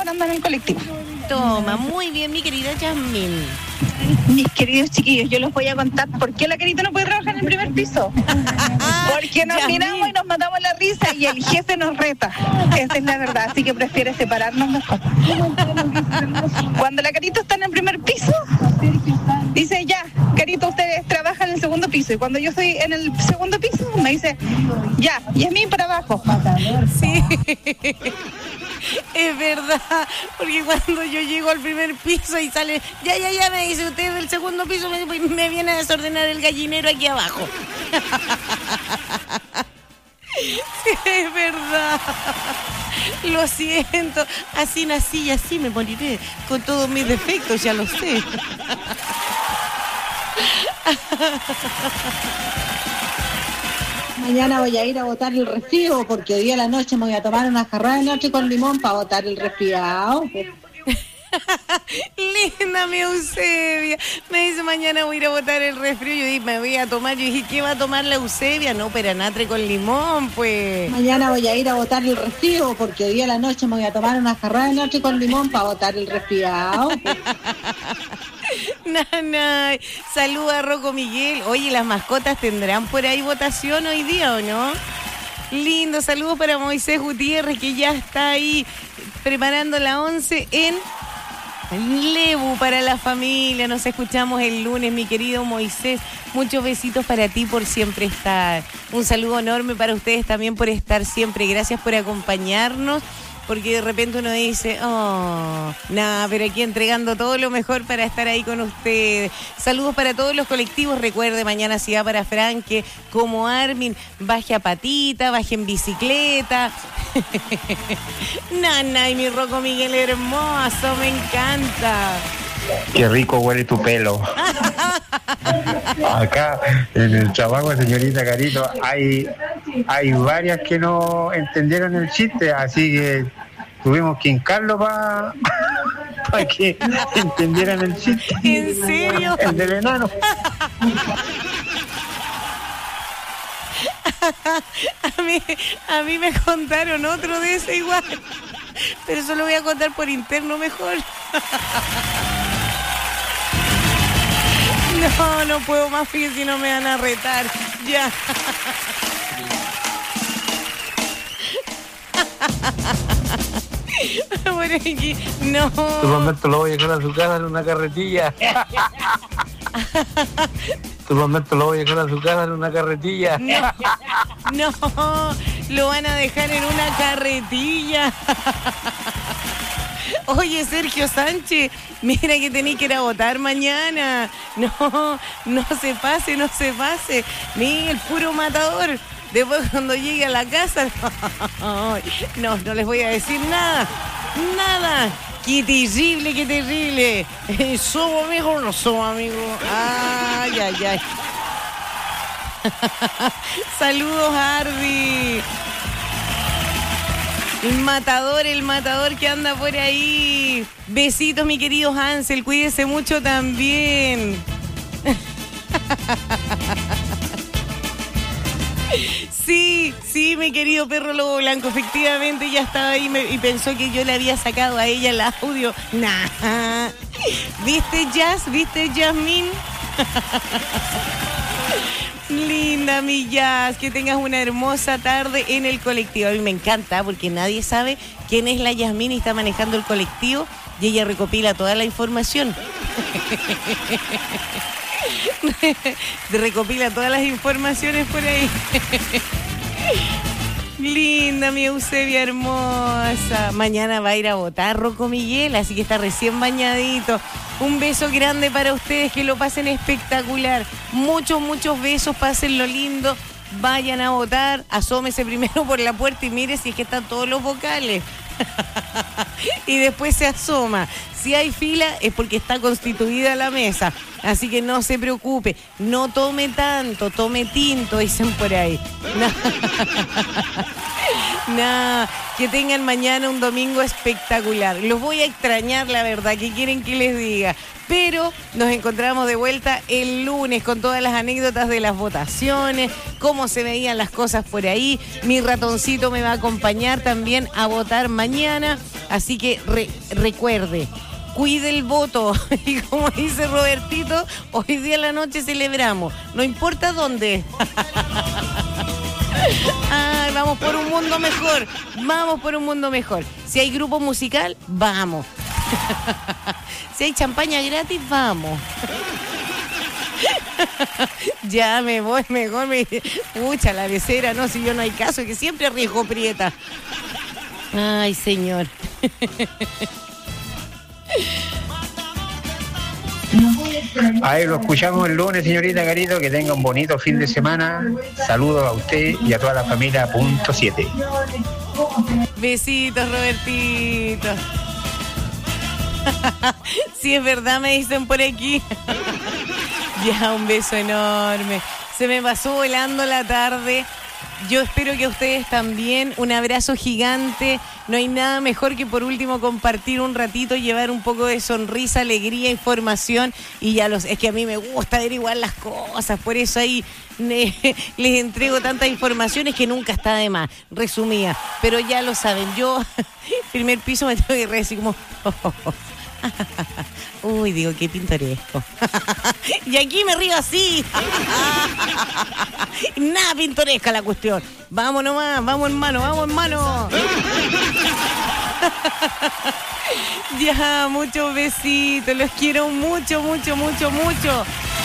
parando en el colectivo. Toma, muy bien, mi querida Yasmín. Mis queridos chiquillos, yo les voy a contar por qué la Carito no puede trabajar en el primer piso. Porque nos Yasmín. miramos y nos matamos la risa y el jefe nos reta. Esa es la verdad, así que prefiere separarnos mejor. Cuando la Carito está en el primer piso, dice ya, Carito, ustedes trabajan en el segundo piso. Y cuando yo estoy en el segundo piso, me dice ya, Yasmín para abajo. Sí, es verdad, porque cuando yo llego al primer piso y sale, ya, me dice usted del segundo piso, me viene a desordenar el gallinero aquí abajo. Sí, es verdad. Lo siento, así nací y así me moriré, con todos mis defectos, ya lo sé. Mañana voy a ir a botar el resfrío porque hoy día a la noche me voy a tomar una jarra de noche con limón para botar el resfriado. Linda mi Eusebia. Me dice mañana voy a ir a botar el resfrío. Yo dije, me voy a tomar. Yo dije, ¿qué va a tomar la Eusebia? No, peranatre con limón, pues. Mañana voy a ir a botar el resfrío porque hoy día a la noche me voy a tomar una jarra de noche con limón para botar el resfriado. Nanay, saluda a Rocco Miguel. Oye, ¿las mascotas tendrán por ahí votación hoy día o no? Lindo, saludos para Moisés Gutiérrez, que ya está ahí preparando la 11 en Lebu para la familia. Nos escuchamos el lunes, mi querido Moisés. Muchos besitos para ti por siempre estar. Un saludo enorme para ustedes también por estar siempre. Gracias por acompañarnos. Porque de repente uno dice, nada, pero aquí entregando todo lo mejor para estar ahí con ustedes. Saludos para todos los colectivos. Recuerde, mañana si va para Franque, como Armin, baje a patita, baje en bicicleta. Nana y mi Rocco Miguel hermoso, me encanta. Qué rico huele tu pelo. Acá en el trabajo, señorita Carito, hay varias que no entendieron el chiste, así que tuvimos que hincarlo para que entendieran el chiste. ¿En serio? El del enano. A mí me contaron otro de ese igual, pero eso lo voy a contar por interno mejor. No puedo más, fíjense, si no me van a retar. Ya. Bueno, aquí, no. Tu momento lo voy a dejar a su casa en una carretilla. Tu momento lo voy a dejar a su casa en una carretilla. No, lo van a dejar en una carretilla. Oye, Sergio Sánchez, mira que tenéis que ir a votar mañana. No se pase. Mira, el puro matador. Después cuando llegue a la casa, no les voy a decir nada. Qué terrible. ¿Somos amigos o no somos amigos? Ay. Saludos, Ardi. El matador que anda por ahí. Besitos, mi querido Hansel. Cuídese mucho también. Sí, mi querido perro lobo blanco. Efectivamente, ya estaba ahí y pensó que yo le había sacado a ella el audio. Nah. ¿Viste, Yasmín? Linda, mi Jazz, que tengas una hermosa tarde en el colectivo. A mí me encanta porque nadie sabe quién es la Yasmín y está manejando el colectivo y ella recopila toda la información. Recopila todas las informaciones por ahí. Linda, mi Eusebia hermosa. Mañana va a ir a votar Rocco Miguel, así que está recién bañadito. Un beso grande para ustedes, que lo pasen espectacular. Muchos besos, pásenlo lindo. Vayan a votar, asómese primero por la puerta y mire si es que están todos los vocales. Y después se asoma. Si hay fila es porque está constituida la mesa. Así que no se preocupe. No tome tanto, tome tinto, dicen por ahí. No. Nada, que tengan mañana un domingo espectacular. Los voy a extrañar, la verdad, ¿qué quieren que les diga? Pero nos encontramos de vuelta el lunes con todas las anécdotas de las votaciones, cómo se veían las cosas por ahí. Mi ratoncito me va a acompañar también a votar mañana, así que recuerde, cuide el voto. Y como dice Robertito, hoy día en la noche celebramos, no importa dónde. Ay, vamos por un mundo mejor, vamos por un mundo mejor. Si hay grupo musical, vamos. Si hay champaña gratis, vamos. Ya me voy, mejor me... Pucha, la becera, no, si yo no hay caso, que siempre arriesgo prieta. Ay, señor. Ahí lo escuchamos el lunes, señorita Carito. Que tenga un bonito fin de semana. Saludos a usted y a toda la familia Punto 7. Besitos, Robertito. Sí, es verdad, me dicen por aquí. Ya, un beso enorme. Se me pasó volando la tarde. Yo espero que a ustedes también. Un abrazo gigante. No hay nada mejor que por último compartir un ratito, llevar un poco de sonrisa, alegría, información. Y ya es que a mí me gusta averiguar las cosas. Por eso ahí les entrego tantas informaciones que nunca está de más. Resumida. Pero ya lo saben. Yo, primer piso, me tengo que reír así como... Uy, digo, qué pintoresco. Y aquí me río así. Nada pintoresca la cuestión. Vamos nomás, vamos hermano, vamos hermano. Ya, muchos besitos. Los quiero mucho, mucho, mucho, mucho.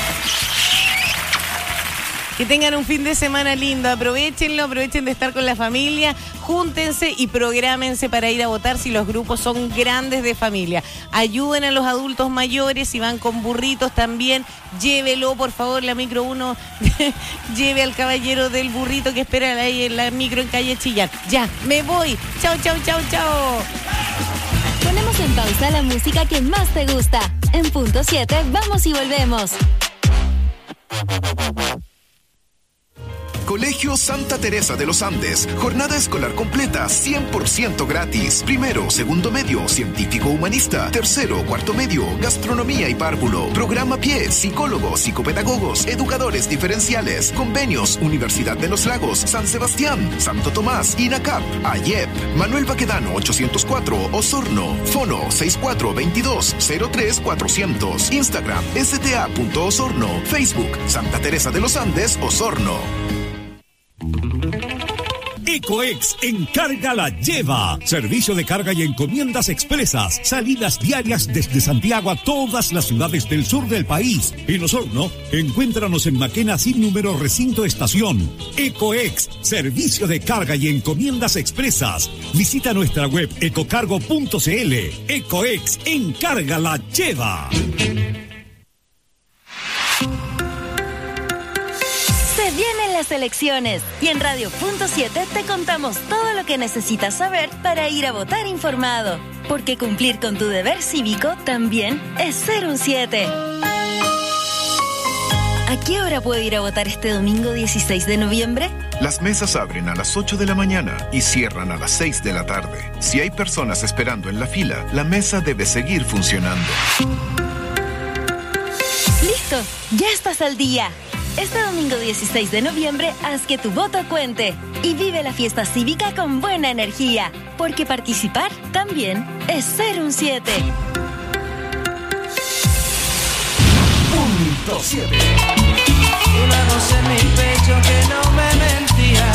Que tengan un fin de semana lindo, aprovechenlo, aprovechen de estar con la familia, júntense y prográmense para ir a votar si los grupos son grandes de familia. Ayuden a los adultos mayores, si van con burritos también, llévelo, por favor, la micro 1, lleve al caballero del burrito que espera ahí en la micro en calle Chillán. Ya, me voy. Chao, chao, chao, chao. Ponemos en pausa la música que más te gusta. En Punto 7, vamos y volvemos. Colegio Santa Teresa de los Andes. Jornada escolar completa, 100% gratis. Primero, segundo medio, científico humanista. Tercero, cuarto medio, gastronomía y párvulo. Programa PIE, psicólogos, psicopedagogos, educadores diferenciales. Convenios, Universidad de los Lagos, San Sebastián, Santo Tomás, INACAP, AYEP. Manuel Baquedano, 804, Osorno. Fono, 6422-03400. Instagram, sta.osorno. Facebook, Santa Teresa de los Andes, Osorno. Ecoex Encarga la Lleva. Servicio de carga y encomiendas expresas. Salidas diarias desde Santiago a todas las ciudades del sur del país. En Osorno, encuéntranos en Maquena sin número recinto estación. Ecoex, servicio de carga y encomiendas expresas. Visita nuestra web ecocargo.cl. Ecoex Encarga la Lleva. Vienen las elecciones y en Radio Punto 7 te contamos todo lo que necesitas saber para ir a votar informado. Porque cumplir con tu deber cívico también es ser un 7. ¿A qué hora puedo ir a votar este domingo 16 de noviembre? Las mesas abren a las 8 de la mañana y cierran a las 6 de la tarde. Si hay personas esperando en la fila, la mesa debe seguir funcionando. ¡Listo! ¡Ya estás al día! Este domingo 16 de noviembre, haz que tu voto cuente y vive la fiesta cívica con buena energía, porque participar también es ser un 7. Punto 7. Una voz en mi pecho que no me mentía.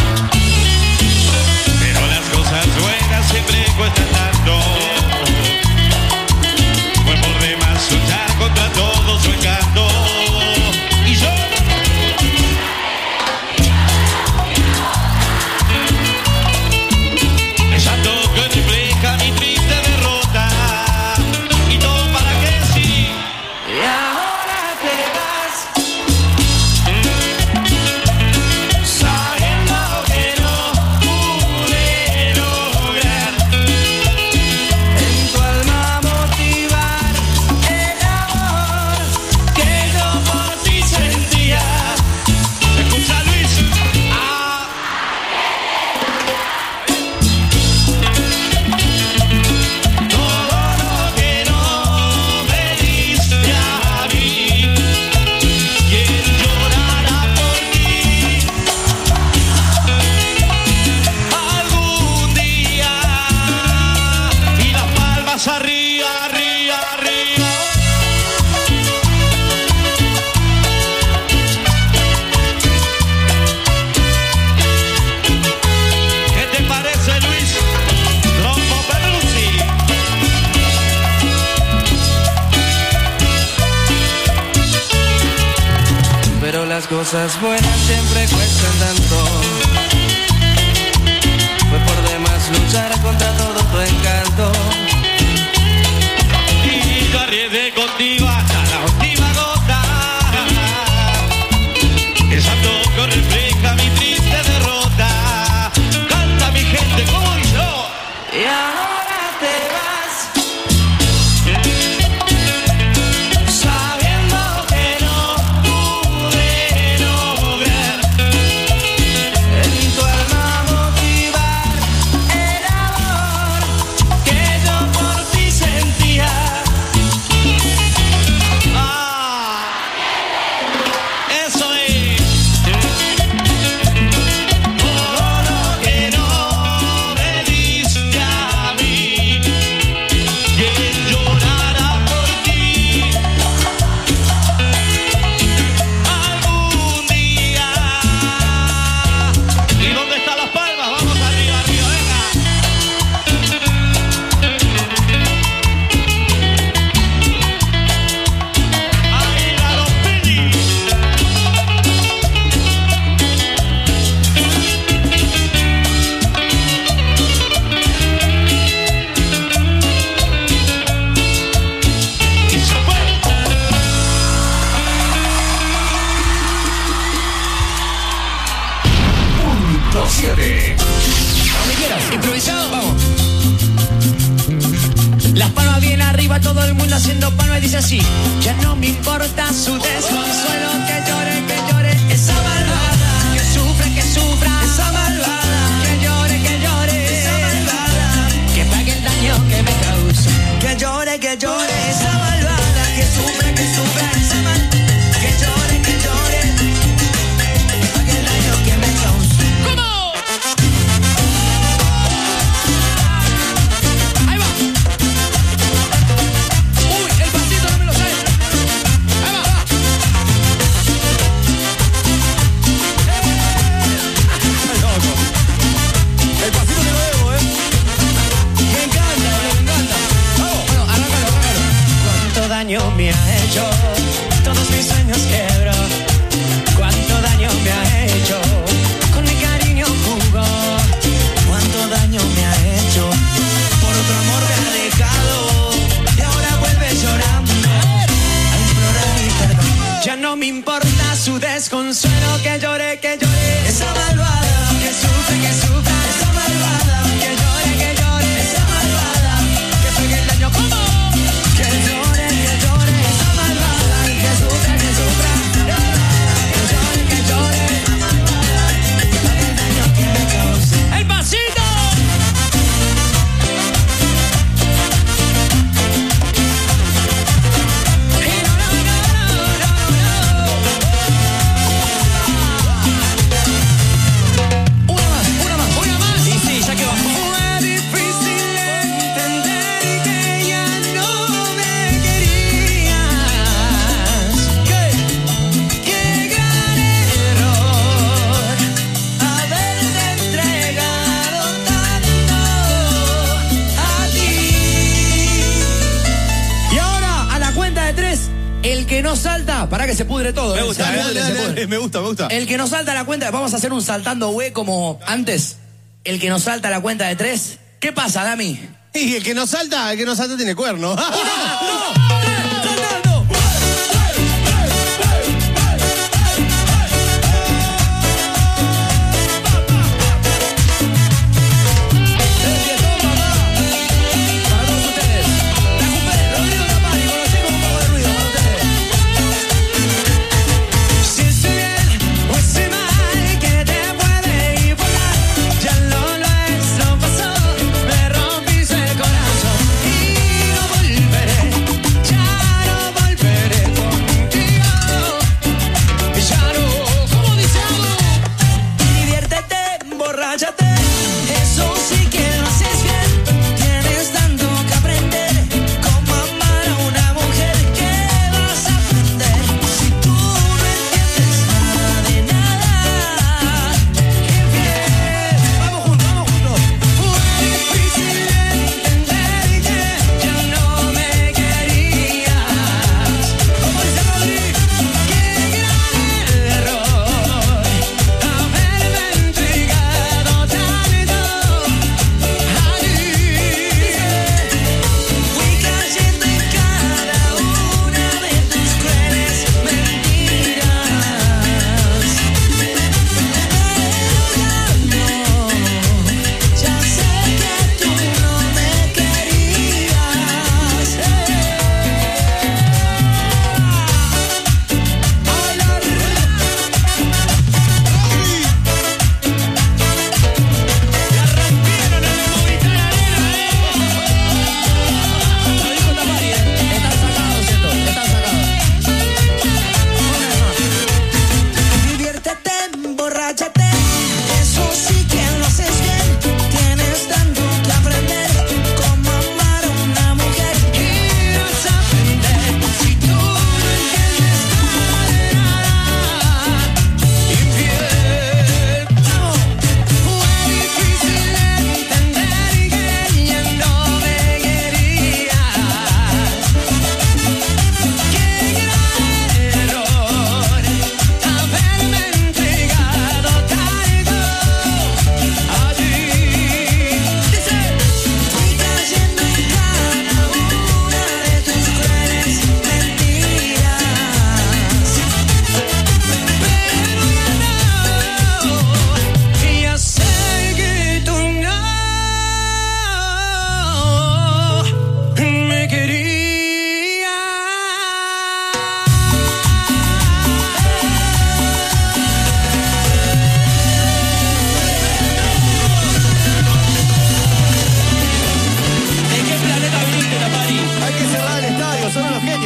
Pero las cosas buenas siempre cuestan tanto. Fue por demás luchar contra todo su encanto. Y yo el santo que refleja mi triste derrota. Y todo para que sí. Y ahora te vas, sabiendo que no pude lograr Vamos arriba, arriba, arriba. ¿Qué te parece, Luis? Rompo Peruzzi. Pero las cosas buenas siempre cuestan tanto. Fue por demás luchar contra todo tu encanto. Y yo arriesgué contigo hasta la última gota. El santo que refleja mi triste derrota. Canta mi gente como yo. Y ahora te vas, sabiendo que no pude lograr en tu alma motivar el amor que yo por ti sentía. Eso es. Todo lo que no me diste a mí, que llorara por ti algún día. ¿Y dónde están las palmas? Vamos arriba, arriba, venga. Ahí va los Pili. Y se fue. Punto 7. Donde quieras, improvisado, vamos. Las palmas bien arriba, todo el mundo haciendo palmas y dice así. Ya no me importa su desconsuelo, que llore esa malvada. Que sufra, esa malvada. Que llore, esa malvada. Que pague el daño que me causa. Que llore, esa malvada. Que sufra, esa malvada. Que llore, que pague el daño que me causa. ¿Cómo? Ahí va. Uy, el pasito no me lo sé. Ahí va, va. Loco. El pasito te lo debo, Me encanta, me encanta. Vamos. Bueno, arráncalo. Cuánto daño me ha hecho, todos mis sueños quebró. Cuánto daño me ha hecho, con mi cariño jugó. Cuánto daño me ha hecho, por otro amor me ha dejado. Y ahora vuelve llorando a implorar mi perdón. Ya no me importa su desconsuelo, que llore, esa malvada. Que sufra, esa malvada. Que llore, esa malvada. Que pague el daño como. Que llore, esa malvada. Que sufra. Que llore, esa malvada. Que pague el daño que me cause. ¡El pasito! Una más. Y sí, ya que bajó. Fue difícil entender que ya no me querías. Qué gran error haberte entregado tanto a ti. Y ahora, a la cuenta de 3, el que no salta, para que se pudre todo. Me gusta, me gusta. El que no salta a la cuenta, vamos a hacer un saltando güey como antes. El que no salta a la cuenta de 3. ¿Qué pasa, Dami? Y el que no salta tiene cuerno. Si estoy bien o estoy mal, que te puede importar. Ya lo nuestro pasó, me rompiste el corazón y no volveré.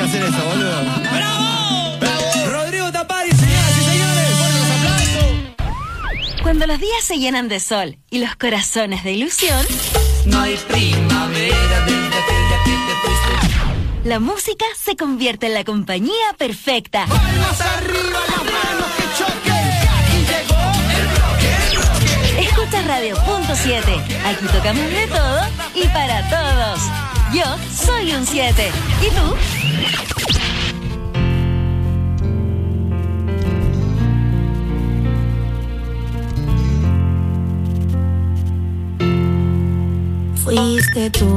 que hacer eso, boludo. ¡Bravo! Rodrigo Tapari, señoras y señores, fuertes aplausos. Cuando los días se llenan de sol y los corazones de ilusión, No hay primavera desde aquella que te fuiste. la música se convierte en la compañía perfecta. ¡Palmas arriba, las manos que choquen! Y llegó el bloque. Escucha Radio Punto 7. Aquí tocamos de todo y para todos. Yo soy un 7. ¿Y tú? Fuiste tú.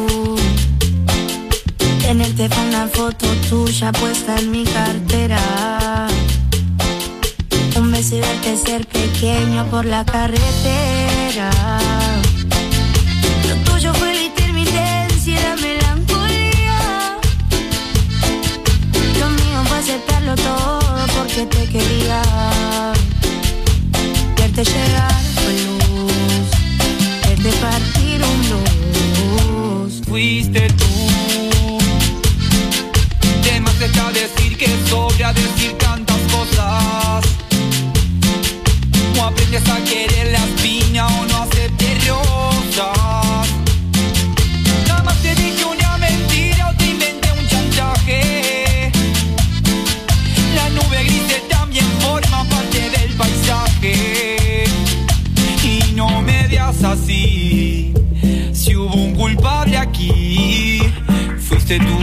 En el teléfono una foto tuya puesta en mi cartera. Un beso y verte ser pequeño por la carretera. Lo tuyo fue la intermitencia y la melancolía. Lo mío fue aceptarlo todo porque te quería. Verte llegar fue luz, verte partir un luz. Fuiste tú. De más deja decir que sobra decir tantas cosas. O aprendes a querer las piñas o no aceptes rosas. Nada más te dije una mentira o te inventé un chantaje. Las nubes grises también forman parte del paisaje. Y no me veas así. Si hubo un culpable aquí, fuiste tú.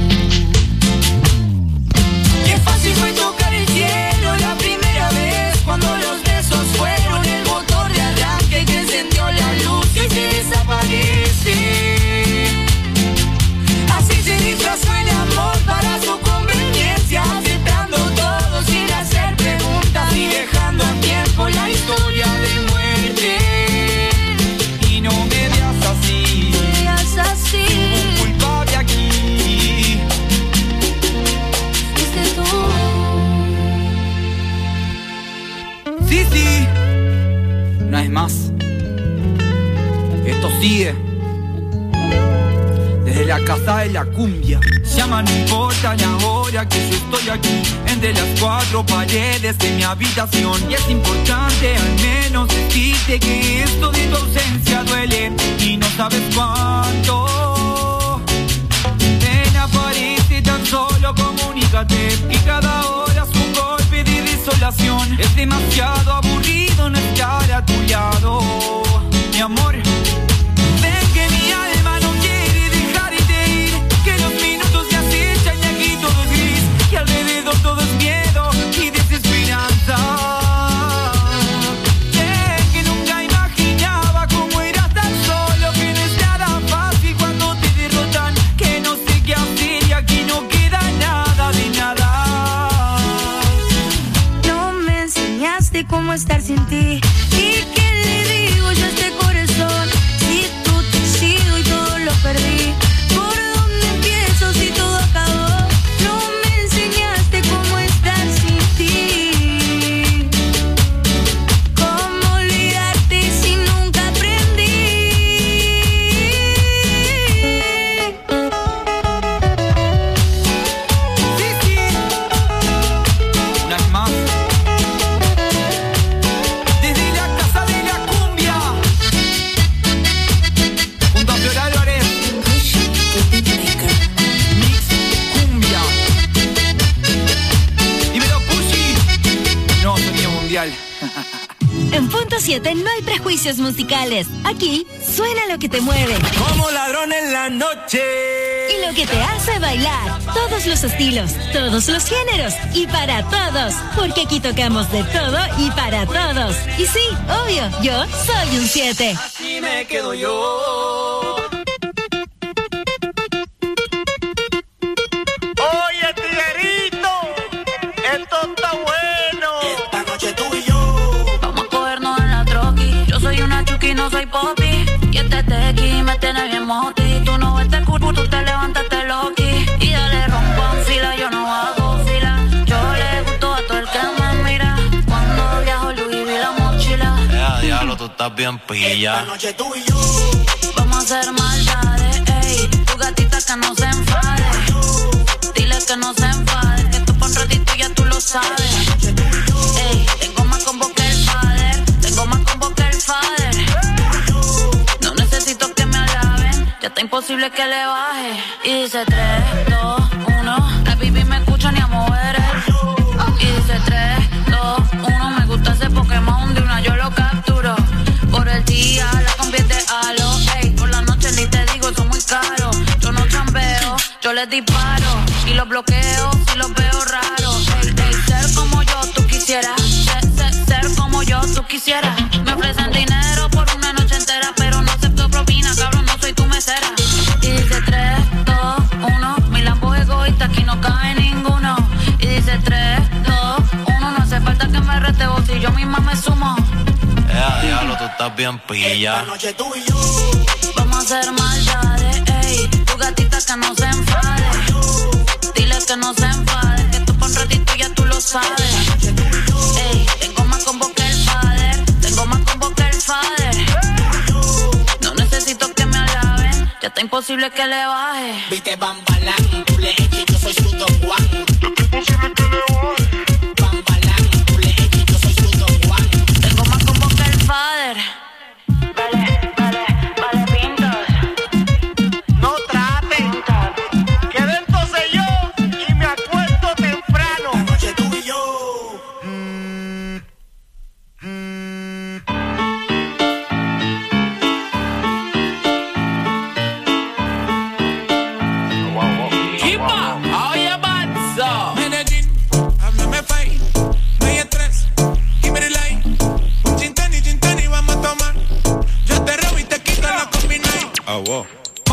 Qué fácil fue tocar el cielo la primera vez, cuando los besos fueron el motor de arranque que encendió la luz y se desaparece. Así se disfrazó el amor para su conveniencia, aceptando todo sin hacer preguntas y dejando a tiempo la historia de muerte. Y no me veas así, Así. un culpable aquí. Fuiste tú. Sí, sí, una vez más, esto sigue desde la casa de la cumbia. Llama, no importa ni ahora que yo estoy aquí entre las cuatro paredes de mi habitación. Y es importante al menos decirte que esto de tu ausencia duele y no sabes cuánto. Ven, aparece tan solo, comunícate, y cada hora es un golpe de desolación. Es demasiado aburrido no estar a tu lado, mi amor. Ven que mi alma no quiere dejarte ir, que los minutos se acechan y aquí todo es gris, que alrededor todo es miedo y desesperanza. Ven que nunca imaginaba cómo eras tan solo, que no es nada fácil cuando te derrotan, que no sé qué hacer y aquí no queda nada de nada. No me enseñaste cómo estar sin ti. ¿Y qué le digo yo a este corazón? Si tú te has ido y todo lo perdí. ¿Por dónde empiezo si todo acabó? No me enseñaste cómo estar sin ti. ¿Cómo olvidarte si nunca aprendí? Sí, sí, una vez más, desde la casa de la cumbia, junto a Floral Álvarez, Mix Cumbia, dímelo Pushi, no, sonido mundial. En Punto 7 no hay prejuicios musicales. Aquí suena lo que te mueve Como ladrón en la noche. y lo que te hace bailar. Todos los estilos, todos los géneros y para todos. Porque aquí tocamos de todo y para todos. Y sí, obvio, yo soy un 7. Así me quedo yo. Oye, tiguerito, esto está bueno. Esta noche tú y yo. Vamos a cogernos en la troqui. Yo soy una chuki, no soy popi. Y este tequi me tiene bien moti. Tú no ves el culo, tú te levantas, te loqui. Y dale rompo en fila, yo no hago fila. Yo le gusto a todo el que me mira. Cuando viajo Louis vi la mochila. Diablo, tú estás bien pilla. Esta noche tú y yo. Vamos a hacer maldades, ey. Tu gatita que no se enfade. Dile sabes. Ey, tengo más combo que el father. Tengo más combo que el father. No necesito que me alaben. Ya está imposible que le baje. Y dice 3, 2, 1. La baby me escucha ni a mover. Y dice 3, 2, 1. Me gusta ese Pokémon de una yo lo capturo. Por el día la convierte a lo. Ey, por la noche ni te digo, son muy caros. Yo no chambeo, yo les disparo. Y los bloqueo si los veo raros. Ey, ey, ser como yo tú quisieras. Ser como yo tú quisieras. Me ofrecen dinero por una noche entera, pero no acepto propina, cabrón, no soy tu mesera. Y dice 3, 2, 1. Mi Lambo egoísta, aquí no cabe ninguno. Y dice 3, 2, 1. No hace falta que me rete vos si yo misma me sumo. Diablo, tú estás bien pilla. Esta noche tú y yo vamos a hacer maldades, ey. Tu gatita que no se enfade. Dile que no se enfade, que tú por un ratito ya tú lo sabes. Ey, tengo más combo que el father. Tengo más combo que el father. No necesito que me alaben. Ya está imposible que le baje. Viste Bambalán, tú le eches, yo soy su Don Juan. Ya está imposible que le baje. Bambalán, tú le eches, yo soy su Don Juan. Tengo más combo que el father. Vale, pintos. No traten, que dentro soy yo y me acuerdo temprano. La noche tú y yo. Keeper, how you bad, so? Medellín, háblame fine. No hay estrés, give me the line. Un gin tonic, vamos a tomar. Yo te robo y te quito la combination. Ah, wow.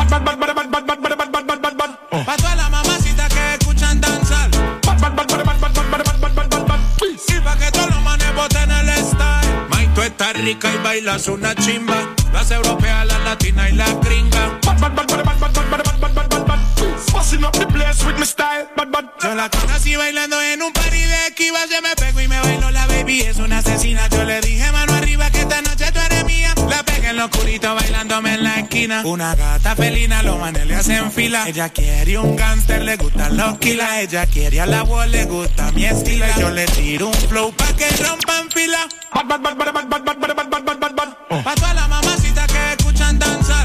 Bad. Pa' todas las mamacitas que escuchan danzar. Y pa' que todos los manes boten el style. May, tú estás rica y bailas una chimba. Las europeas, las latinas y las gringas. Busting up the place with my style. Yo la conocí bailando en un party de esquivas. Yo me pego y me bailo, la baby es una asesina. Yo le dije mano arriba que esta noche tú eres mía. La pegué en lo oscurito bailándome en la esquina. Una gata felina, los manes le hacen fila. Ella quiere un gangster, le gustan los kilas. Ella quiere a la voz, le gusta mi estilo. Yo le tiro un flow pa' que rompan fila. Pa' todas las mamacitas que escuchan danzar.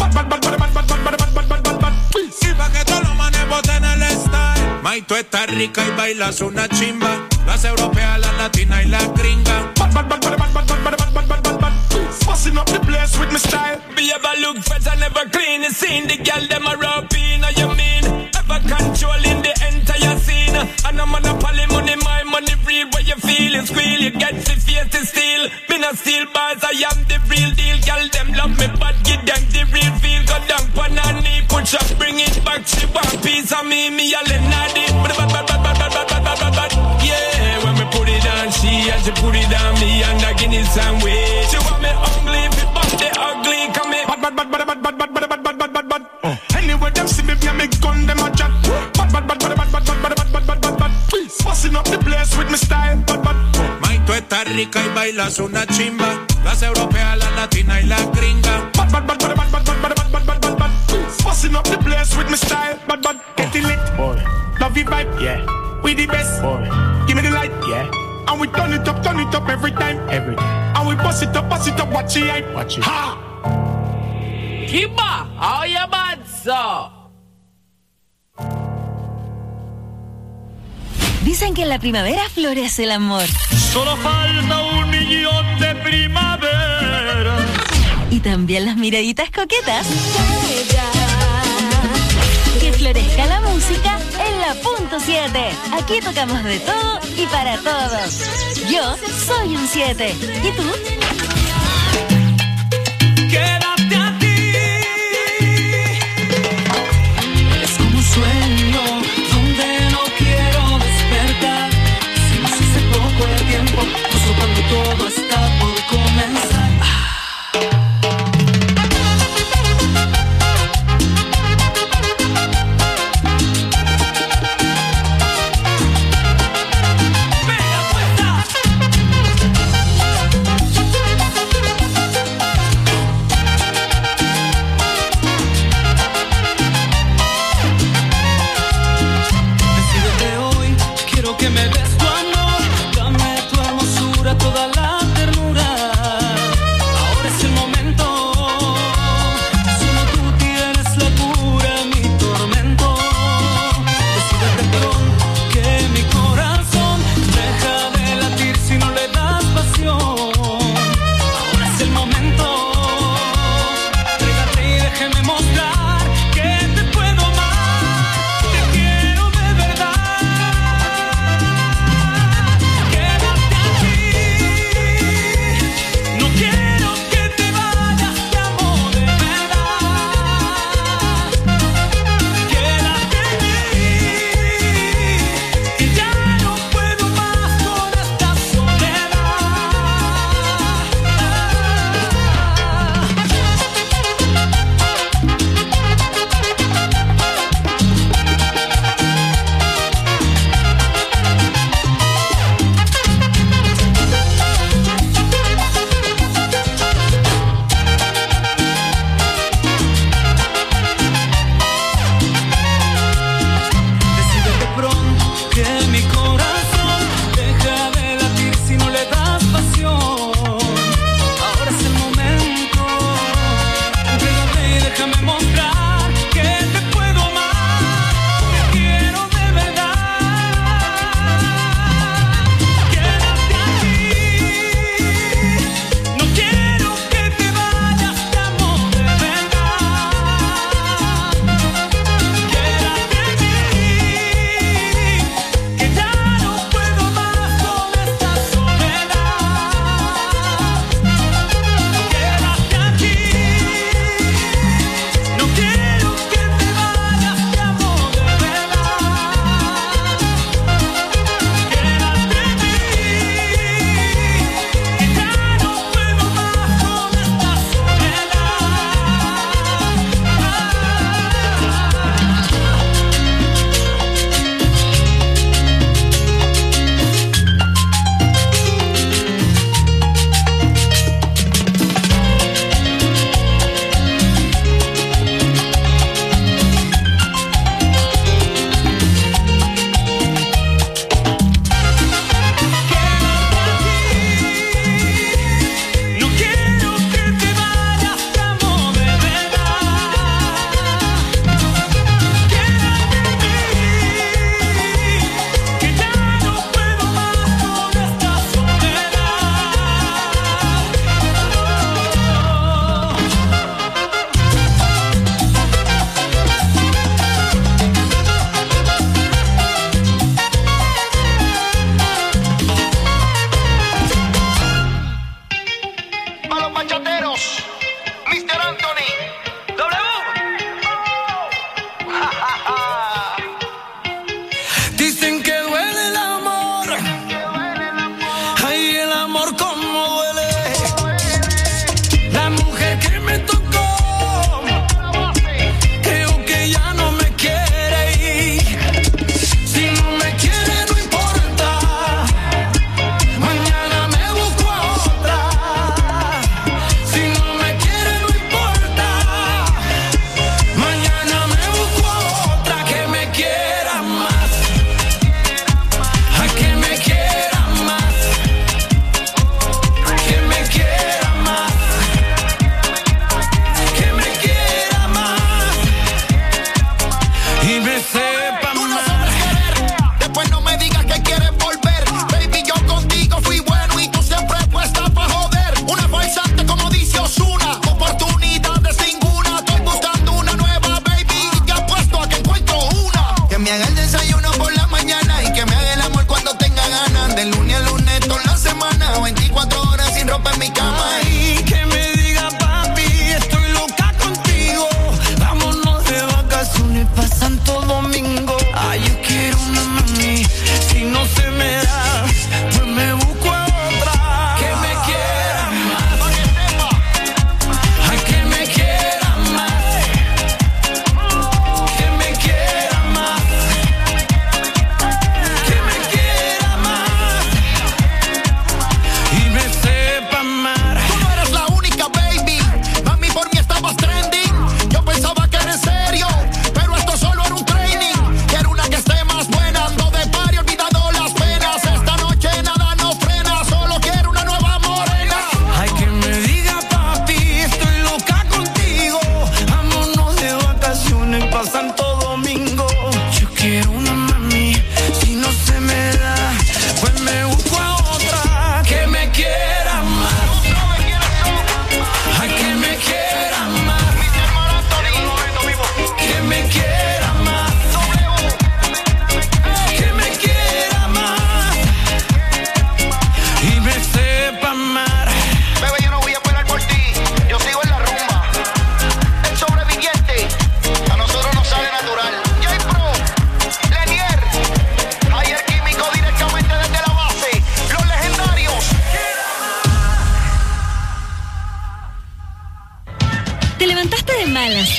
Y pa' que todos los manes boten el style. May, tú estás rica y bailas una chimba. Las europeas, las latinas y las gringas. Busting up the place with my style. Be ever look fresh and never clean. You seen the girl them a rub in. You mean ever controlling the entire scene. And I'm on a poly money, my money real. Where you feel it squeal, you get the face to steal. Me not steal bars, I am the real deal. Girl them love me, but give them the real feel. Go down pan her knee, push up, bring it back. She want piece of me a Lenadi. Yeah, when me put it on she and she put it on me and I give it some way. She want me ugly, fit but they ugly. Come here, Anyway, them see me, me gun them a chat. Busting up the place with my style. May, tú estás rica y bailas una chimba. Las europeas, las latinas y las gringas. Busting up the place with my style. Get it lit, boy. Love your vibe, yeah. We the best, boy. Give me the light, yeah. And we turn it up every time. And we bust it up, watch it hype. Watch it. Ha! Keeper, how you bad, so? Dicen que en la primavera florece el amor. Solo falta un millón de primavera. Y también las miraditas coquetas. Que florezca la música en la punto 7. Aquí tocamos de todo y para todos. Yo soy un 7. ¿Y tú? Quédate aquí. Es como un sueño donde no quiero despertar. Si nos hace poco de tiempo, justo cuando todo está por comenzar.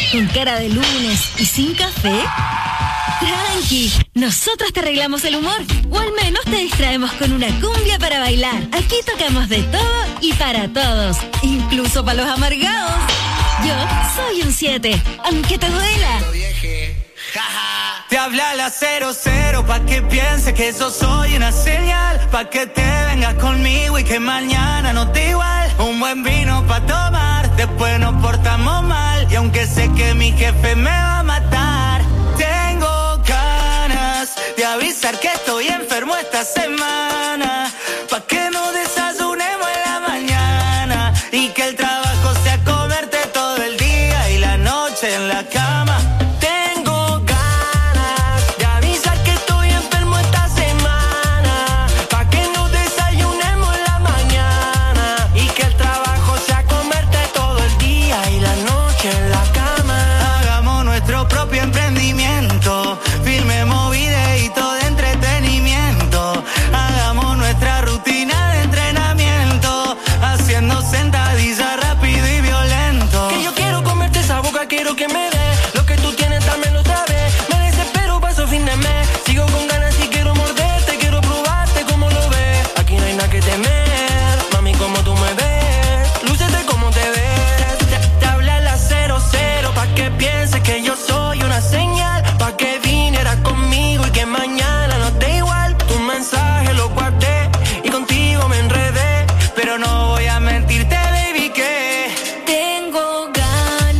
con cara de lunes y sin café? Tranqui, nosotros te arreglamos el humor, o al menos te distraemos con una cumbia para bailar. Aquí tocamos de todo y para todos, incluso para los amargados. Yo soy un 7, aunque te duela. Te habla la 00 pa' que piense que yo soy una señal, pa' que te vengas conmigo y que mañana no te igual. Un buen vino pa' tomar, después nos portamos mal, y aunque sé que mi jefe me va a matar, tengo ganas de avisar que estoy enfermo esta semana, pa' que no desayunemos en la mañana y que el trabajo sea comerte todo el día y la noche en la cama. Quiero que me dé lo que tú tienes, también lo sabes. Me desespero, paso fin de mes. Sigo con ganas y quiero morderte, quiero probarte como lo ves. Aquí no hay nada que temer, mami, como tú me ves. Lúcete como te ves. Te habla la 00 pa' que pienses que yo soy una señal, pa' que vinieras conmigo y que mañana no te igual. Tu mensaje lo guardé y contigo me enredé, pero no voy a mentirte, baby, que tengo ganas.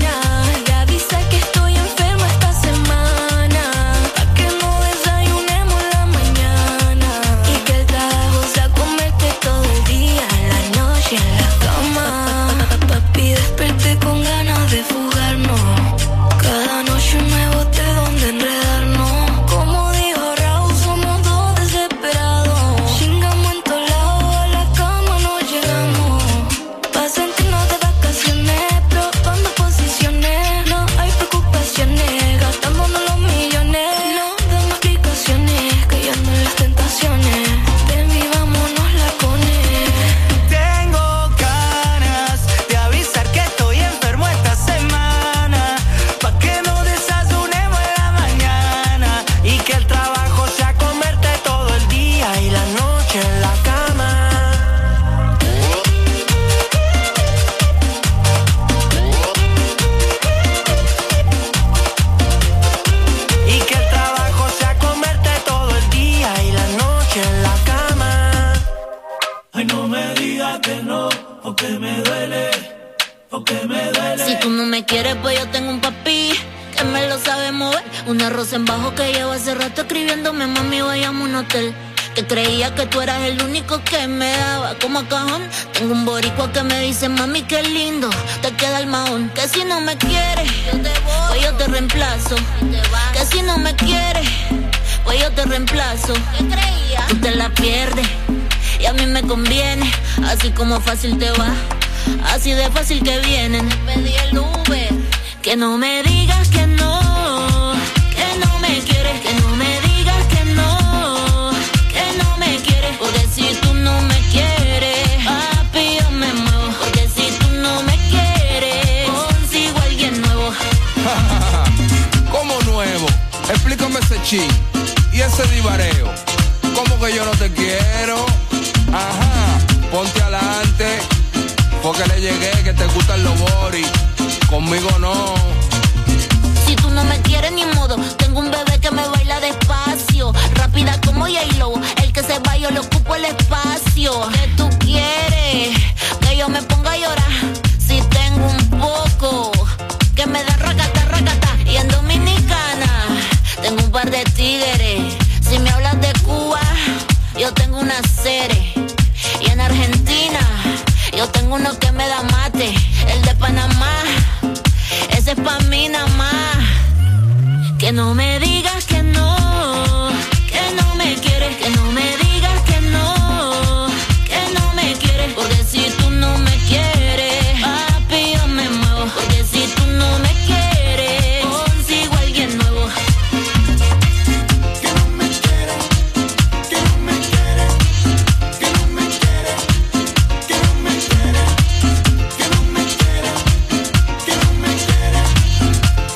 En bajo que llevo hace rato escribiéndome, mami, vayamos a un hotel. Que creía que tú eras el único que me daba como cajón. Tengo un boricua que me dice, mami, qué lindo te queda el mahón. Que si no me quieres, pues yo te reemplazo. Que si no me quieres, pues yo te reemplazo. ¿Qué creías? Tú te la pierdes y a mí me conviene. Así como fácil te va, así de fácil que vienen. Pedí el Uber. Que no me digas que no, no me quieres, que no me digas que no me quieres, porque si tú no me quieres, papi, yo me muevo, porque si tú no me quieres, consigo a alguien nuevo. ¿Cómo nuevo? Explícame ese chin y ese divareo. ¿Cómo que yo no te quiero? Ajá, ponte adelante, porque le llegué que te gustan los boris, conmigo no. Si tú no me quieres ni modo, tengo un bebé que me baila despacio, rápida como J-Lo, el que se va yo le ocupo el espacio. ¿Qué tú quieres? Que yo me ponga a llorar, si tengo un poco, que me da racata, racata. Y en Dominicana, tengo un par de tigres, si me hablas de Cuba, yo tengo una Cere. Y en Argentina, yo tengo uno que me da mate, el de Panamá, ese es pa' mí nada más. Que no me digas que no me quieres, que no me digas que no me quieres, porque si tú no me quieres, papi, yo me muevo, porque si tú no me quieres, consigo a alguien nuevo. Que no me quieres, que no me quieres, que no me quieres, que no me quieres, que no me quieres, que no me quieres.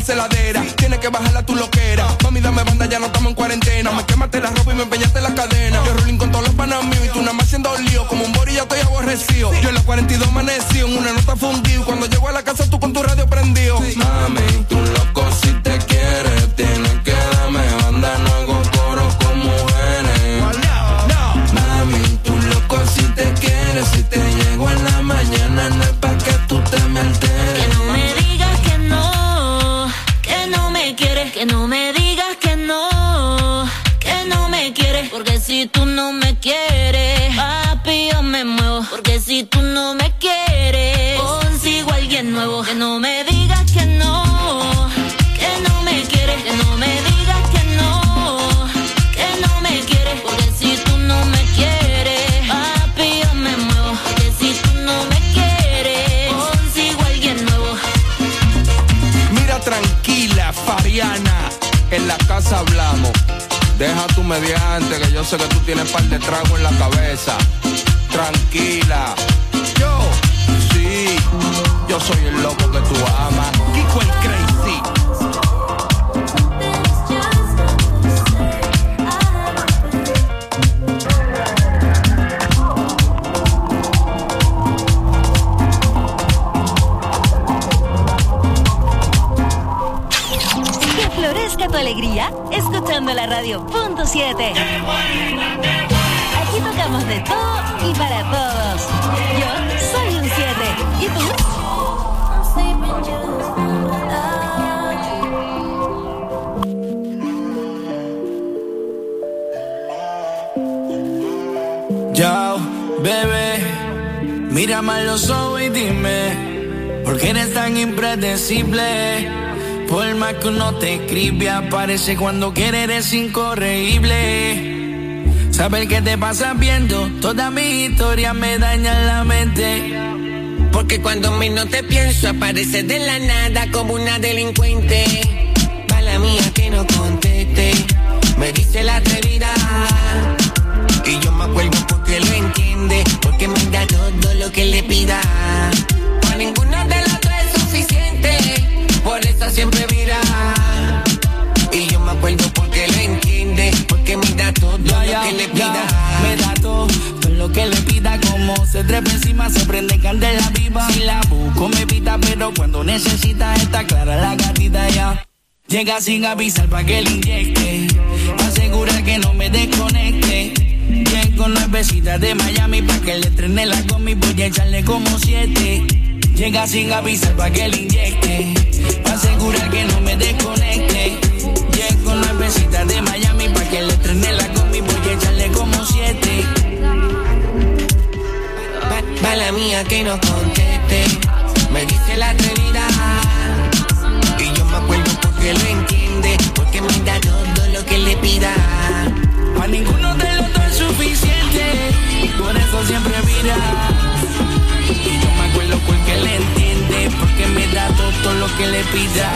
celadera. Tienes que bajarla tu loquera. Mami, dame banda, ya no estamos en cuarentena. Me quemaste la ropa y me empeñaste la cadena. Yo rolling con todos los panas míos y tú nada más haciendo lío. Como un bori ya estoy aborrecido. Yo en la 42 amanecido, en una nota fundido. Cuando llego a la casa tú con tu radio prendido. Mami, tú loco si te quieres. Tienes que darme banda, no hago coro con mujeres. Mami, tú loco si te quieres. Si te llego en la mañana no es pa' que tú te me alteres. Que no me digas que no me quieres. Que no me digas que no me quieres. Porque si tú no me quieres, papi, yo me muevo. Porque si tú no me quieres, consigo a alguien nuevo. Que no me digas que no me quieres. Que no me digas que no me quieres. Porque si tú no me quieres, papi, yo me muevo. Porque si tú no me quieres, consigo a alguien nuevo. Mira, tranquila, Fariana, en la casa hablamos. Deja tu mediante, que yo sé que tú tienes par de trago en la cabeza. Tranquila. Yo soy el loco que tú amas. Kiko el Crazy. Que florezca tu alegría escuchando la radio Punto 7. Aquí tocamos de todo y para todos. Yo soy un 7. ¿Y tú? Yo, bebé, mírame a los ojos y dime, ¿por qué eres tan impredecible? Por más que uno te escribe, aparece cuando quiere, eres incorregible. Saber qué te pasa viendo toda mi historia me daña la mente. Porque cuando menos te pienso, aparece de la nada como una delincuente. Mala mía que no conteste, me dice la atrevida. Y yo me acuerdo porque lo entiende, porque me da todo lo que le pida. Para ninguno de los dos es suficiente, por eso siempre mira. Y yo me acuerdo porque lo entiende, porque me da todo lo que le pida. Me da todo lo que le pida, como se trepa encima, se prende candela viva. Si la busco me pita, pero cuando necesita está clara la gatita ya. Llega sin avisar pa' que le inyecte, pa' asegurar que no me desconecte. Llego nuevecita de Miami pa' que le estrene la combi, voy a echarle como 7. Llega sin avisar pa' que le inyecte, pa' asegurar que no me desconecte. Llego nuevecita de Miami pa' que le estrene la combi, voy a echarle como 7. Mala mía que no conteste, me dice la atrevida. Y yo me acuerdo porque lo entiende, porque me da todo lo que le pida. A ninguno de los dos es suficiente, por eso siempre mira. Y yo me acuerdo porque le entiende, porque me da todo lo que le pida.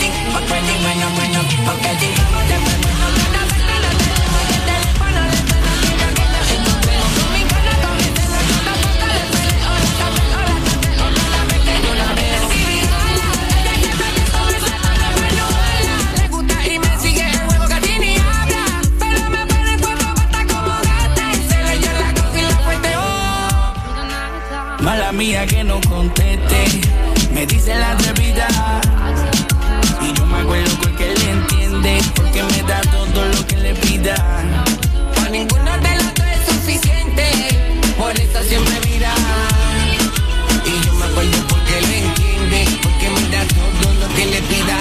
Mala mía que no conteste, me dice la atrevida. Y yo me acuerdo porque le entiende, porque me da todo lo que le pida. Para ninguno de los dos es suficiente, por eso siempre mira. Y yo me acuerdo porque le entiende, porque me da todo lo que le pida.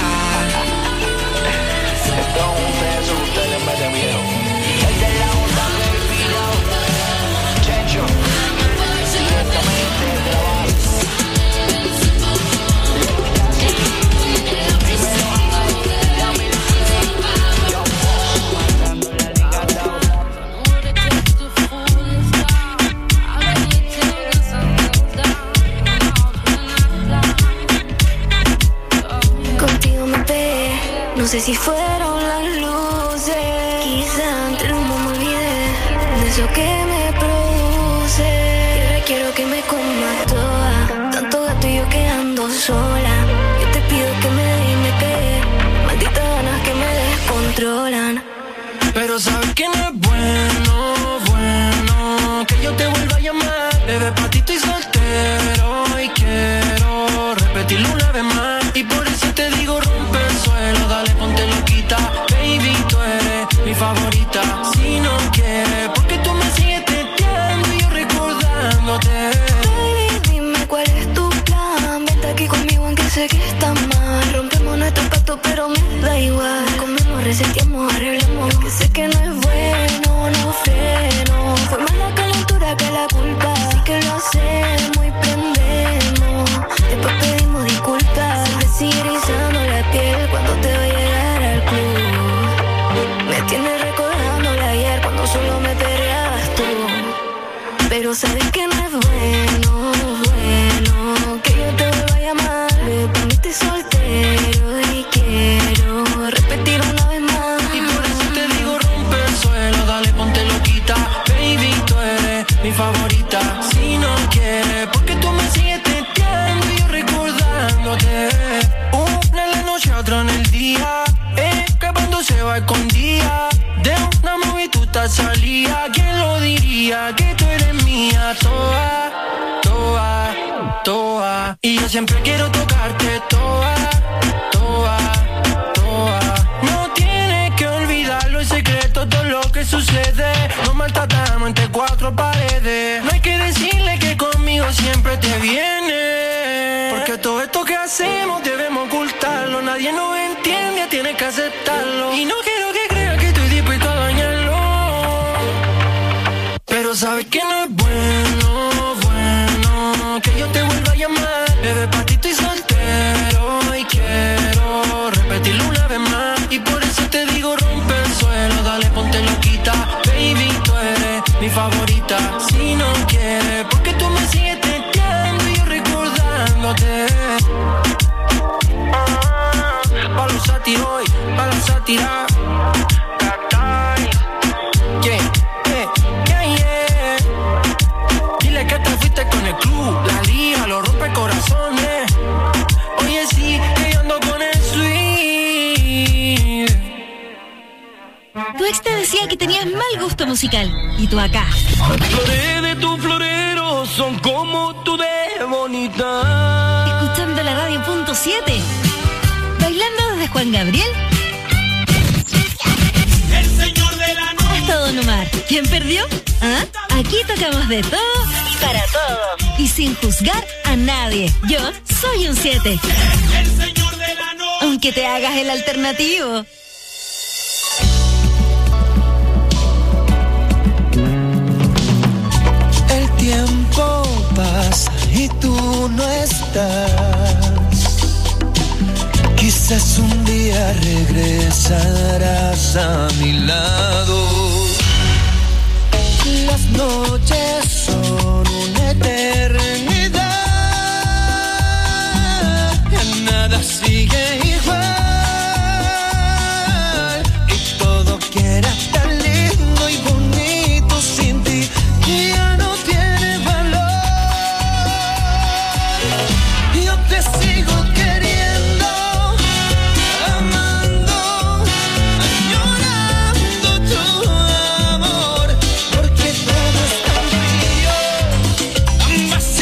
Entonces ustedes me da miedo. El de la onda del pino, Chencho. Contigo me pegué, no sé si fueron las luces. Quizá entre el humo me olvidé de eso que me produce. Y ahora quiero que me comas toda, tanto gato y yo quedando sola. Yo te pido que me dejes, me pegué. controlan. Pero sabes que no es bueno que yo te vuelva a llamar. Bebé, pa' ti estoy soltero y quiero repetirlo una vez más. Y por eso te digo, rompe el suelo, dale, ponte loquita. Baby, tú eres mi favorita. Si no quieres, porque tú me sigues teteando y yo recordándote. Baby, dime cuál es tu plan. Vente aquí conmigo aunque sé que está mal. Rompemos nuestro pacto pero me da igual. Comemos, reseteamos, arreglamos. Que sé que no es bueno, no freno. Fue más la calentura que la culpa. Así que lo hacemos y prendemos. Después pedimos disculpas. Me sigue erizando la piel cuando te voy a llegar al club. Me tienes recordándole ayer cuando solo me perreabas tú. Pero sabes que no es bueno que yo te vuelva a llamar. Para mí estoy soltero y quiero repetir una vez más. Y por eso te digo, rompe el suelo, dale, ponte loquita. Baby, tú eres mi favorita. Si no quieres, porque tú me sigues teteando y yo recordándote. Una en la noche, otra en el día. Escapando se va escondida. De una movie tú estás salida. ¿Quién lo diría? Que tú eres mía. Toa, toa, toa. Y yo siempre quiero tocarte. Toa, toa, toa. No tienes que olvidarlo, el secreto, todo lo que sucede. Nos maltratamos entre cuatro paredes. No hay que decirle que conmigo siempre te viene. Porque todo esto que hacemos debemos ocultarlo. Nadie nos entiende, tienes que aceptarlo. Y no quiero que creas que estoy dispuesto a dañarlo. Pero sabes que no es bueno que yo te vuelva a llamar. Bebé, pa' ti estoy soltero y quiero repetirlo una vez más. Y por eso te digo, rompe el suelo, dale, ponte loquita. Baby, tú eres mi favorita. Si no quieres, porque tú me sigues teteando y yo recordándote. Pa' los sátiros hoy, pa' la sátira. Dile que te fuiste con el club, la liga, lo rompe corazones. Oye, sí, que yo ando con el sweet. Tu ex te decía que tenías mal gusto musical. Y tú acá. Las flores de tu florero son como tú de bonita. Escuchando la radio .7. Bailando desde Juan Gabriel El señor de la noche. hasta Don Omar. ¿Quién perdió? ¿Ah? Aquí tocamos de todo y para todo. Y sin juzgar a nadie. Yo soy un 7. El señor de la noche. Aunque te hagas el alternativo. El tiempo pasa y tú no estás. Quizás un día regresarás a mi lado. Las noches son una eternidad. Ya nada sigue igual. Y todo que era tan lindo y bonito sin ti ya no tiene valor. Yo te sigo queriendo, amando, añorando tu amor, porque todo es tan frío, tan vacío.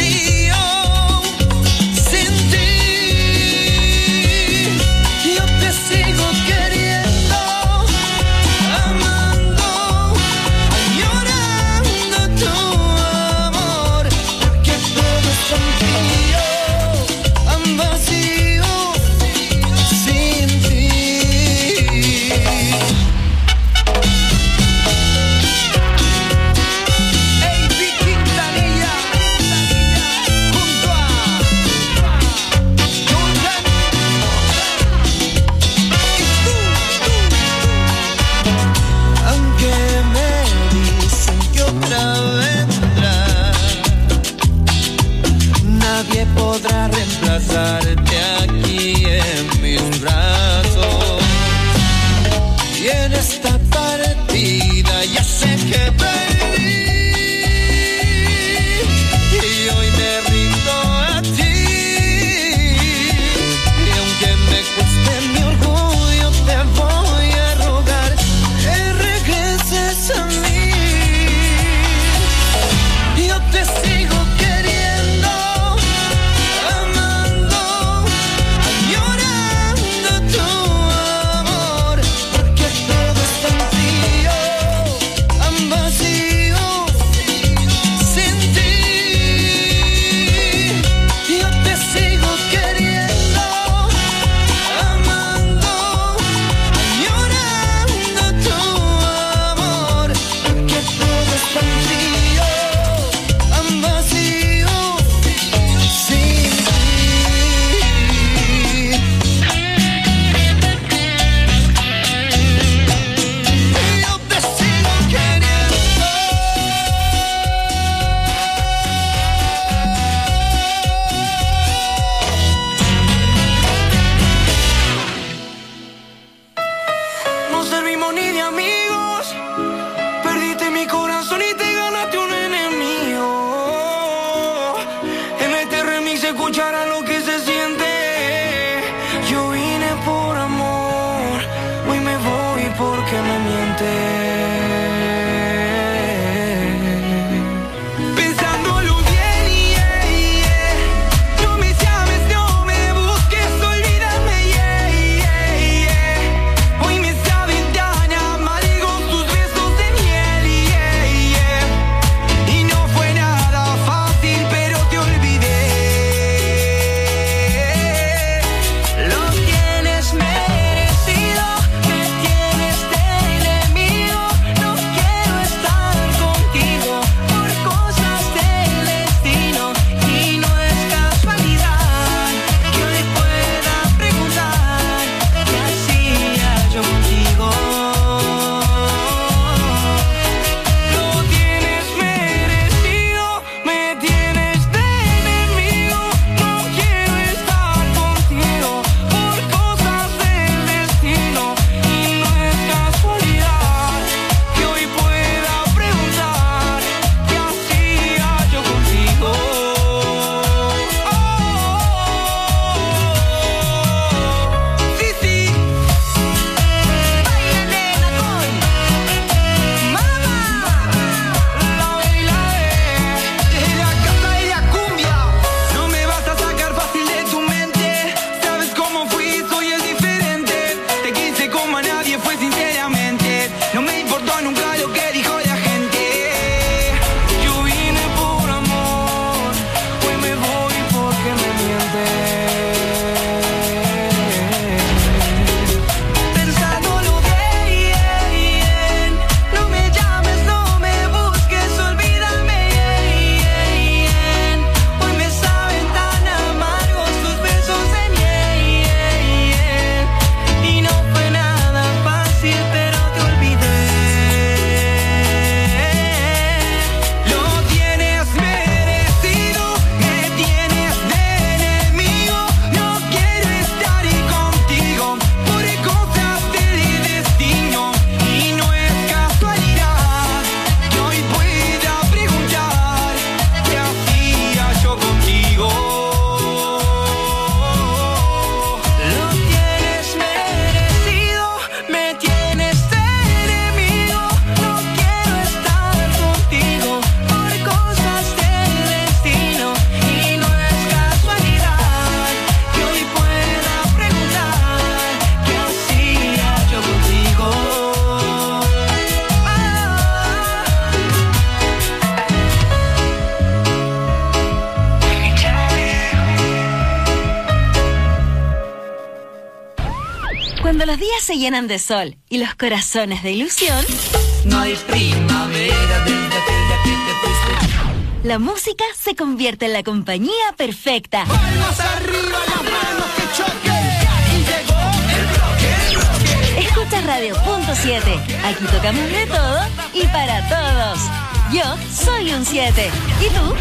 Cuando los días se llenan de sol y los corazones de ilusión, no hay primavera desde aquel día que te fuiste. La música se convierte en la compañía perfecta. ¡Palmas arriba, las manos que choquen! Y llegó el bloque. Escucha Radio Punto 7. Aquí tocamos de todo y para todos. Yo soy un 7. ¿Y tú?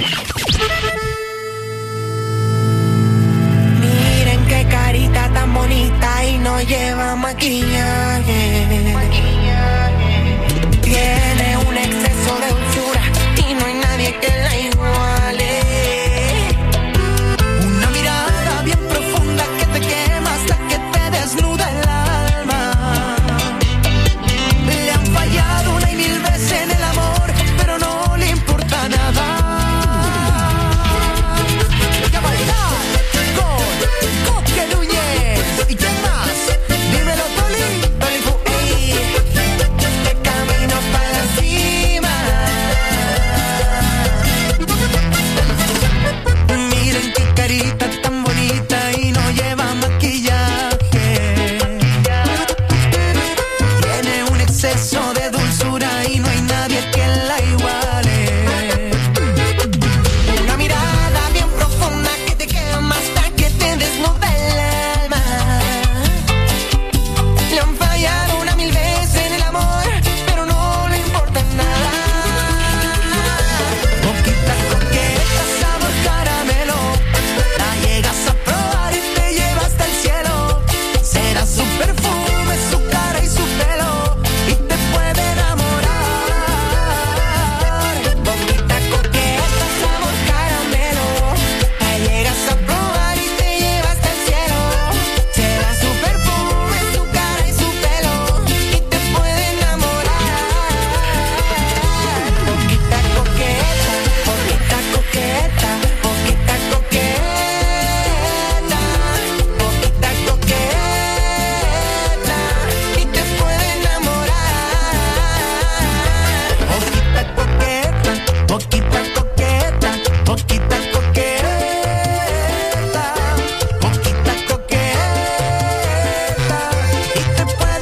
Miren qué carita tan bonita y no lleva maquillaje. Tiene un exceso de dulzura y no hay nadie que la iguale. Una mirada bien profunda que te quema hasta que te desnuda el alma. Le han fallado una y mil veces en el amor, pero no le importa nada. Ya bailar con Coque Núñez. ¿Y quién más? Dímelo, Toli Fu, ey. De camino para la cima. Miren qué carita tan bonita y no lleva maquillaje. Tiene un exceso de dulzura y no hay nadie que la iguale. Una mirada bien profunda que te quema hasta que te desnuda el alma. Le han fallado una mil veces en el amor, pero no le importa nada. Boquita coqueta, sabor caramelo. La llegas a probar y te lleva hasta el cielo. Será su perfume, su cara y su pelo, y te puede enamorar. Boquita coqueta, sabor caramelo. La llegas a probar y te lleva hasta el cielo. Será su perfume, su cara y su pelo, y te puede enamorar. Boquita coqueta, boquita coqueta, boquita coqueta, boquita coqueta, y te puede enamorar. Boquita coqueta, boquita coqueta, boquita coqueta, boquita coqueta, y te puede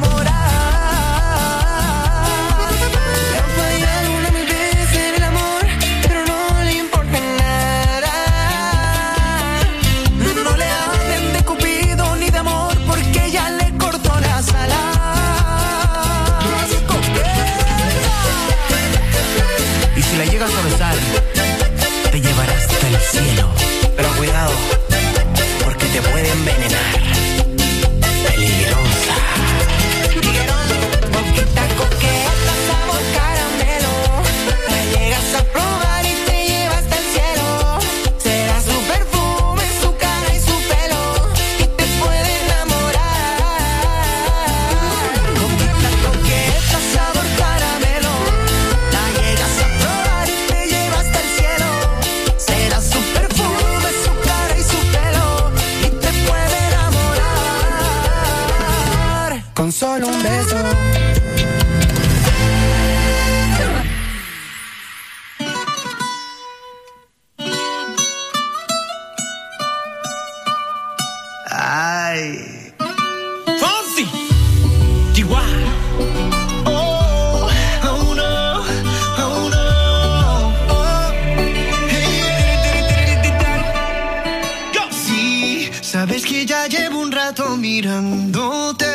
enamorar. Le han fallado una mil veces en el amor, pero no le importa nada. No le hablen de Cupido ni de amor, porque ya le cortó las alas. Y si la llegas a besar, te llevará hasta el cielo. Pero cuidado, porque te puede envenenar. Peligrosa. Boquita coqueta, sabor caramelo. La llegas a probar y te lleva hasta el cielo. Será su perfume, su cara y su pelo, y te puede enamorar. Boquita coqueta, sabor caramelo. La llegas a probar y te lleva hasta el cielo. Será su perfume, su cara y su pelo, y te puede enamorar. Con solo un beso. Ay. Fonsi, Chihuahua. Oh, oh no, oh no, oh. Sí, sabes que ya llevo un rato mirándote.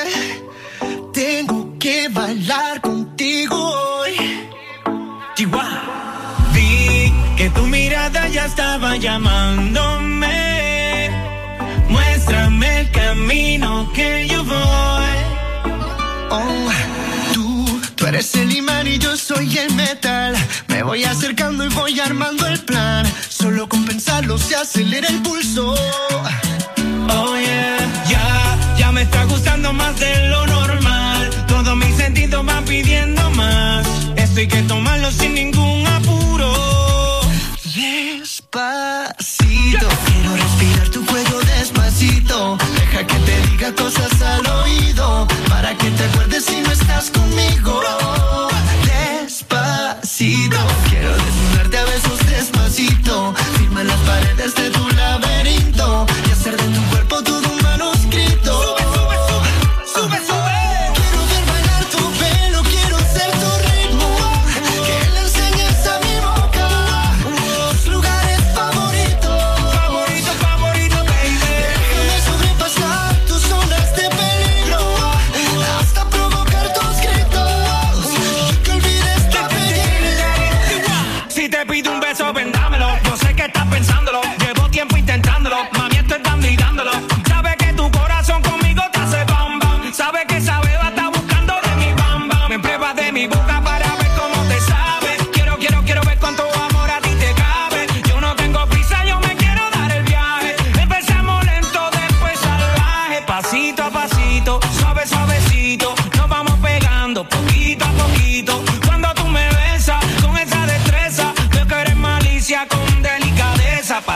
Tengo que bailar contigo hoy. Chihuahua. Vi que tu mirada ya estaba llamándome. Muéstrame el camino que yo voy. Oh, tú eres el imán y yo soy el metal. Me voy acercando y voy armando el plan. Solo con pensarlo se acelera el pulso. Oh yeah, ya me está gustando más de lo normal. Todos mis sentidos van pidiendo más. Esto hay que tomarlo sin ningún apuro. Despacito, quiero respirar tu cuello despacito. Deja que te diga cosas al oído, para que te acuerdes si no estás conmigo. Despacito, quiero desnudarte a besos despacito. Firma las paredes de tu laberinto y hacer de tu cuerpo todo un manuscrito. Sube, sube.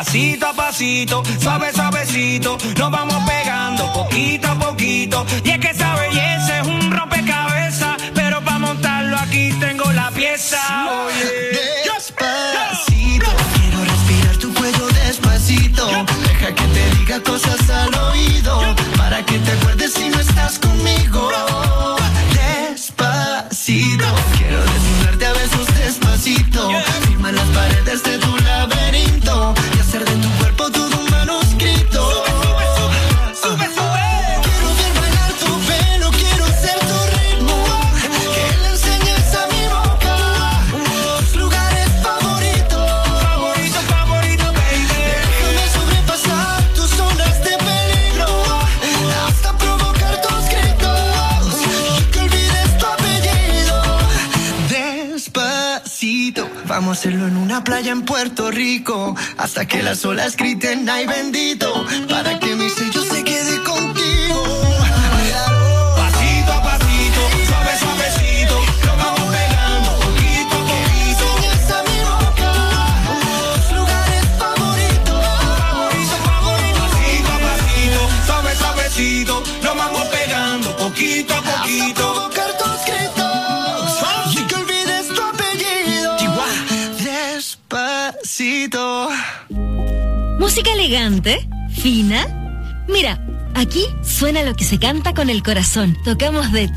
pasito a pasito, suave suavecito, nos vamos pegando poquito a poquito. Y es que esa belleza es un rompecabezas, pero para montarlo aquí tengo la pieza. Oye, Despacito, quiero respirar tu cuello despacito. Deja que te diga cosas al oído, para que te acuerdes si no estás conmigo. Despacito, quiero desnudarte a besos despacito. Firma las paredes de tu laberinto y hacer de tu cuerpo todo un manuscrito. Sube, sube. Quiero ver bailar tu pelo, quiero ser tu ritmo. Que le enseñes a mi boca los lugares favoritos. Favorito, favorito, baby. Déjame sobrepasar tus zonas de peligro, hasta provocar tus gritos y que olvides tu apellido. Despacito, vamos a hacerlo en una playa en Puerto Rico, hasta que las olas griten ay bendito, para que mi sello se quede contigo. Pasito a pasito, suave suavecito, nos vamos pegando poquito a poquito. Enseñas a mi boca los lugares favoritos. Favorito, favorito, pasito a pasito, suave suavecito, nos vamos pegando poquito a Hasta poquito. provocar tus gritos y que olvides tu apellido. Despacito. Música elegante, fina. Mira, aquí suena lo que se canta con el corazón. Tocamos de